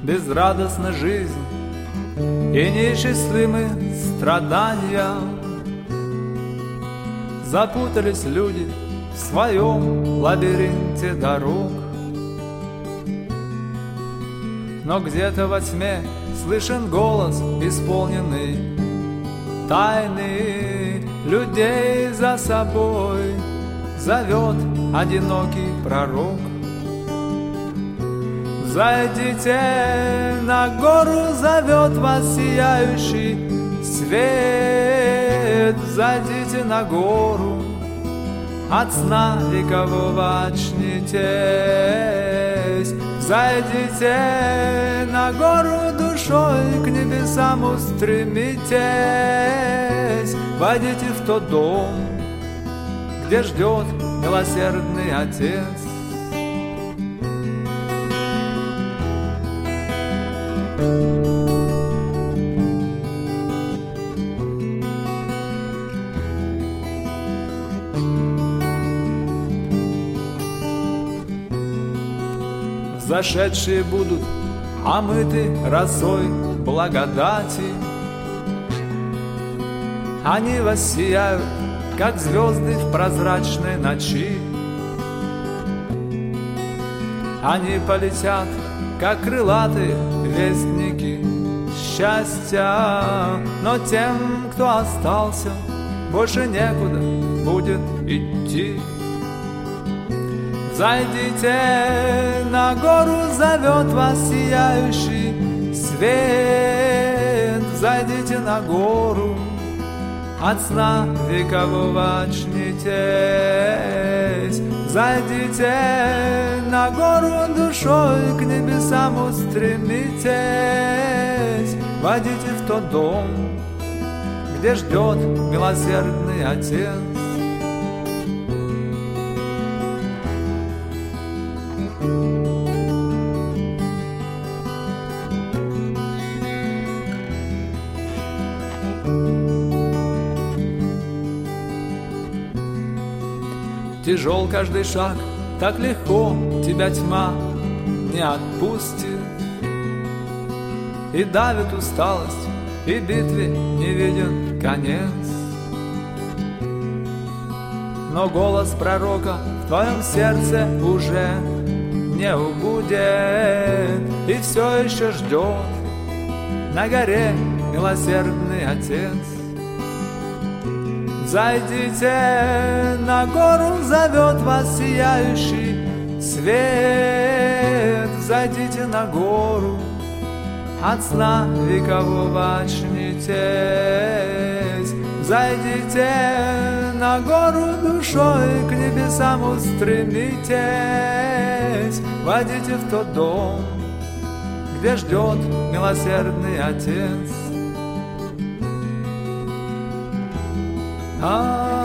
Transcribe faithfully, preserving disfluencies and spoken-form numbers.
безрадостна жизнь и неисчислимы страдания. Запутались люди в своем лабиринте дорог, но где-то во тьме слышен голос, исполненный тайны. Людей за собой зовет одинокий пророк. Зайдите на гору, зовет вас сияющий свет. Зайдите на гору, от сна векового очнитесь. Зайдите на гору, душой к небесам устремитесь. Войдите в тот дом, где ждет милосердный Отец. Зашедшие будут омыты росой благодати. Они воссияют, как звезды в прозрачной ночи. Они полетят, как крылатые вестники счастья. Но тем, кто остался, больше некуда будет идти. Зайдите на гору, зовет вас сияющий свет. Зайдите на гору, от сна векового очнитесь. Зайдите на гору, душой к небесам устремитесь. Войдите в тот дом, где ждет милосердный Отец. Тяжел каждый шаг, так легко тебя тьма не отпустит. И давит усталость, и битве не виден конец. Но голос пророка в твоем сердце уже не убудет. И все еще ждет на горе милосердный Отец. Зайдите на гору, зовет вас сияющий свет. Зайдите на гору, от сна векового очнитесь. Зайдите на гору, душой к небесам устремитесь. Войдите в тот дом, где ждет милосердный Отец. Ah